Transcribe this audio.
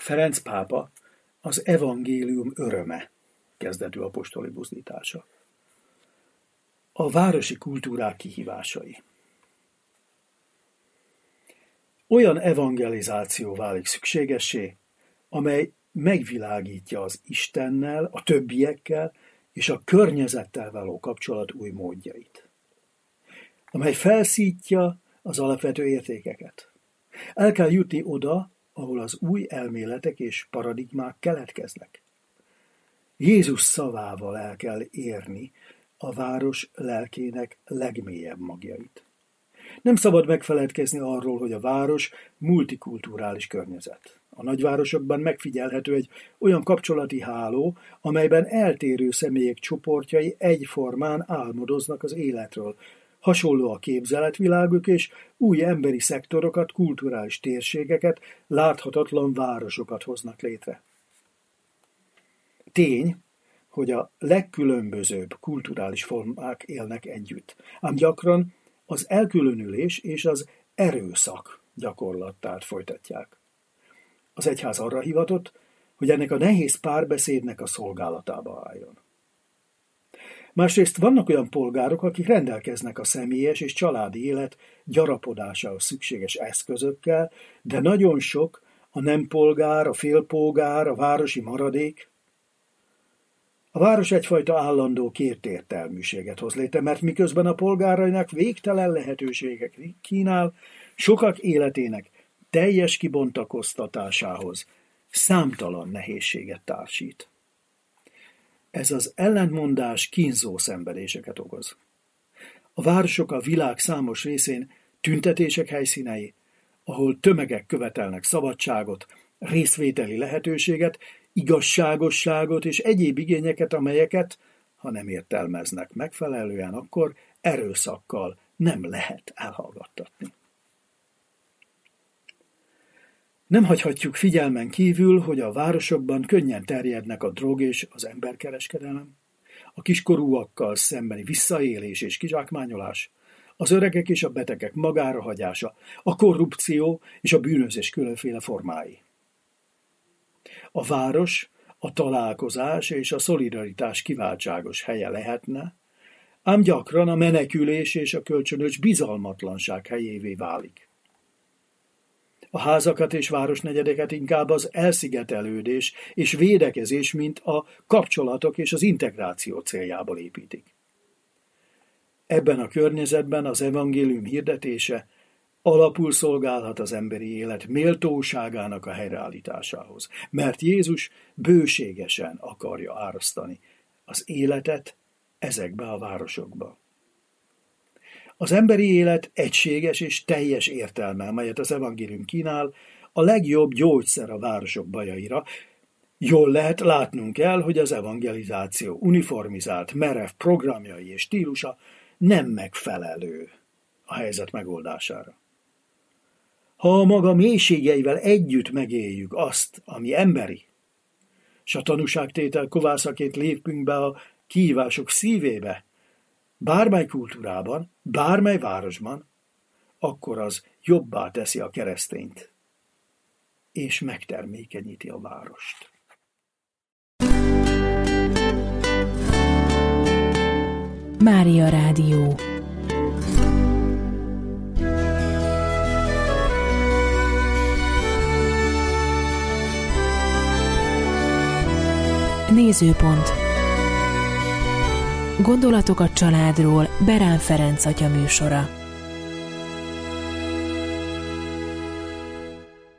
Ferenc pápa az evangélium öröme kezdetű apostoli buzdítása. A városi kultúrák kihívásai. Olyan evangelizáció válik szükségessé, amely megvilágítja az Istennel, a többiekkel és a környezettel való kapcsolat új módjait, amely felszítja az alapvető értékeket. El kell jutni oda, ahol az új elméletek és paradigmák keletkeznek. Jézus szavával el kell érni a város lelkének legmélyebb magjait. Nem szabad megfeledkezni arról, hogy a város multikulturális környezet. A nagyvárosokban megfigyelhető egy olyan kapcsolati háló, amelyben eltérő személyek csoportjai egyformán álmodoznak az életről. Hasonló a képzeletviláguk, és új emberi szektorokat, kulturális térségeket, láthatatlan városokat hoznak létre. Tény, hogy a legkülönbözőbb kulturális formák élnek együtt, ám gyakran az elkülönülés és az erőszak gyakorlatát folytatják. Az egyház arra hivatott, hogy ennek a nehéz párbeszédnek a szolgálatába álljon. Másrészt vannak olyan polgárok, akik rendelkeznek a személyes és családi élet gyarapodásához szükséges eszközökkel, de nagyon sok a nem polgár, a félpolgár, a városi maradék. A város egyfajta állandó kétértelműséget hoz létre, mert miközben a polgárainak végtelen lehetőségek kínál, sokak életének teljes kibontakoztatásához számtalan nehézséget társít. Ez az ellentmondás kínzó szenvedéseket okoz. A városok a világ számos részén tüntetések helyszínei, ahol tömegek követelnek szabadságot, részvételi lehetőséget, igazságosságot és egyéb igényeket, amelyeket, ha nem értelmeznek megfelelően, akkor erőszakkal nem lehet elhallgattatni. Nem hagyhatjuk figyelmen kívül, hogy a városokban könnyen terjednek a drog és az emberkereskedelem, a kiskorúakkal szembeni visszaélés és kizsákmányolás, az öregek és a betegek magára hagyása, a korrupció és a bűnözés különféle formái. A város a találkozás és a szolidaritás kiváltságos helye lehetne, ám gyakran a menekülés és a kölcsönös bizalmatlanság helyévé válik. A házakat és városnegyedeket inkább az elszigetelődés és védekezés, mint a kapcsolatok és az integráció céljából építik. Ebben a környezetben az evangélium hirdetése alapul szolgálhat az emberi élet méltóságának a helyreállításához, mert Jézus bőségesen akarja árasztani az életet ezekbe a városokba. Az emberi élet egységes és teljes értelme, amelyet az evangélium kínál, a legjobb gyógyszer a városok bajaira. Jól lehet, látnunk kell, hogy az evangelizáció uniformizált, merev programjai és stílusa nem megfelelő a helyzet megoldására. Ha a maga mélységeivel együtt megéljük azt, ami emberi, s a tanúságtétel kovászaként lépünk be a kihívások szívébe, bármely kultúrában, bármely városban, akkor az jobbá teszi a keresztényt, és megtermékenyíti a várost. Mária Rádió. Nézőpont. Gondolatok a családról Berán Ferenc atya műsora.